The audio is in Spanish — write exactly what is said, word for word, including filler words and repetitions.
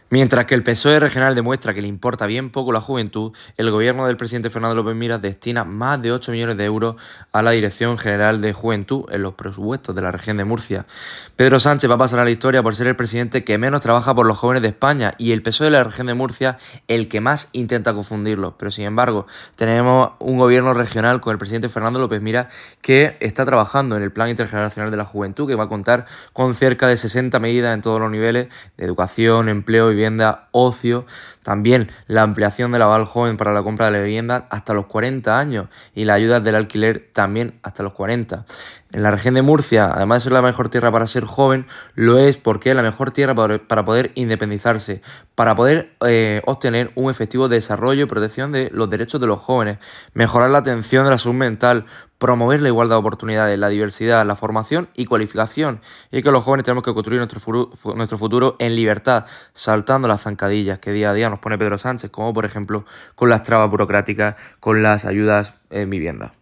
Mientras que el P S O E regional demuestra que le importa bien poco la juventud, el gobierno del presidente Fernando López Miras destina más de ocho millones de euros a la Dirección General de Juventud en los presupuestos de la región de Murcia. Pedro Sánchez va a pasar a la historia por ser el presidente que menos trabaja por los jóvenes de España y el P S O E de la región de Murcia el que más intenta confundirlos. Pero sin embargo, tenemos un gobierno regional con el presidente Fernando López Miras que está trabajando en el Plan Intergeneracional de la Juventud, que va a contar con cerca de sesenta medidas en todos los niveles de educación, empleo, vivienda, ocio, también la ampliación del aval joven para la compra de la vivienda hasta los cuarenta años y las ayudas del alquiler también hasta los cuarenta. En la región de Murcia, además de ser la mejor tierra para ser joven, lo es porque es la mejor tierra para poder independizarse, para poder eh, obtener un efectivo desarrollo y protección de los derechos de los jóvenes, mejorar la atención de la salud mental, promover la igualdad de oportunidades, la diversidad, la formación y cualificación. Y que los jóvenes tenemos que construir nuestro futuro, nuestro futuro en libertad, saltando las zancadillas que día a día nos pone Pedro Sánchez, como por ejemplo con las trabas burocráticas, con las ayudas en vivienda.